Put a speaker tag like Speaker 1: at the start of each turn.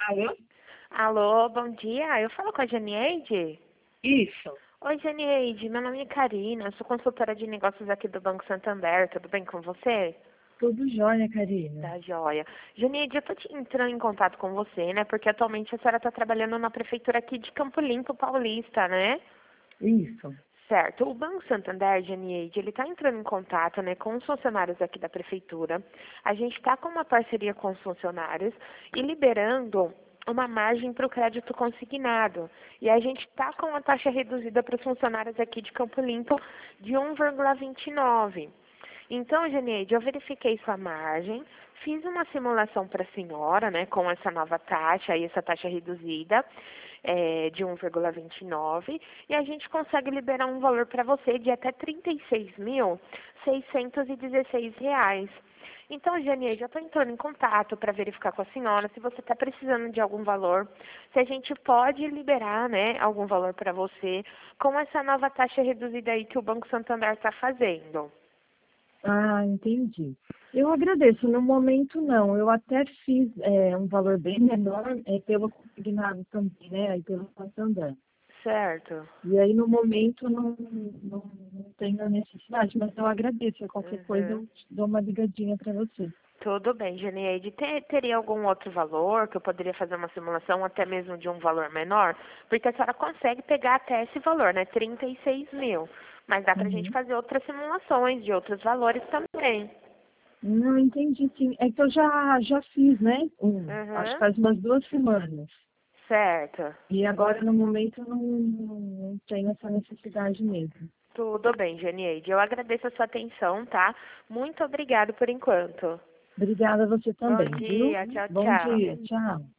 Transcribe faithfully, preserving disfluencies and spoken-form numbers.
Speaker 1: Alô?
Speaker 2: Alô, bom dia. Eu falo com a Janieide?
Speaker 1: Isso.
Speaker 2: Oi, Janieide. Meu nome é Karina. Eu sou consultora de negócios aqui do Banco Santander. Tudo bem com você?
Speaker 1: Tudo jóia, Karina.
Speaker 2: Tá joia. Janieide, eu tô te entrando em contato com você, né? Porque atualmente a senhora tá trabalhando na prefeitura aqui de Campo Limpo Paulista, né?
Speaker 1: Isso.
Speaker 2: Certo. O Banco Santander, Janieide, ele está entrando em contato, né, com os funcionários aqui da prefeitura. A gente está com uma parceria com os funcionários e liberando uma margem para o crédito consignado. E a gente está com uma taxa reduzida para os funcionários aqui de Campo Limpo de um vírgula vinte e nove. Então, Janeide, eu verifiquei sua margem, fiz uma simulação para a senhora, né, com essa nova taxa e essa taxa reduzida é, de um vírgula vinte e nove, e a gente consegue liberar um valor para você de até trinta e seis mil, seiscentos e dezesseis reais. Então, Janeide, eu estou entrando em contato para verificar com a senhora se você está precisando de algum valor, se a gente pode liberar, né, algum valor para você com essa nova taxa reduzida aí que o Banco Santander está fazendo.
Speaker 1: Ah, entendi. Eu agradeço. No momento, não. Eu até fiz é, um valor bem menor é, pelo consignado também, né? Aí pelo Santander.
Speaker 2: Certo.
Speaker 1: E aí, no momento, não, não, não tenho a necessidade, mas eu agradeço. Qualquer coisa,
Speaker 2: Uhum.
Speaker 1: eu dou uma ligadinha para você.
Speaker 2: Tudo bem, Janeide. Te- Teria algum outro valor que eu poderia fazer uma simulação até mesmo de um valor menor? Porque a senhora consegue pegar até esse valor, né? trinta e seis mil. Mas dá pra gente
Speaker 1: Uhum.
Speaker 2: fazer outras simulações de outros valores também.
Speaker 1: Não, entendi, sim. É que eu já, já fiz, né? Um, acho que
Speaker 2: Uhum.
Speaker 1: faz umas duas semanas.
Speaker 2: Certo.
Speaker 1: E agora, no momento, eu não, não tenho essa necessidade mesmo.
Speaker 2: Tudo bem, Janeide. Eu agradeço a sua atenção, tá? Muito obrigado por enquanto.
Speaker 1: Obrigada a você
Speaker 2: Bom
Speaker 1: também, viu?
Speaker 2: dia. Tchau,
Speaker 1: Bom
Speaker 2: tchau.
Speaker 1: dia, tchau.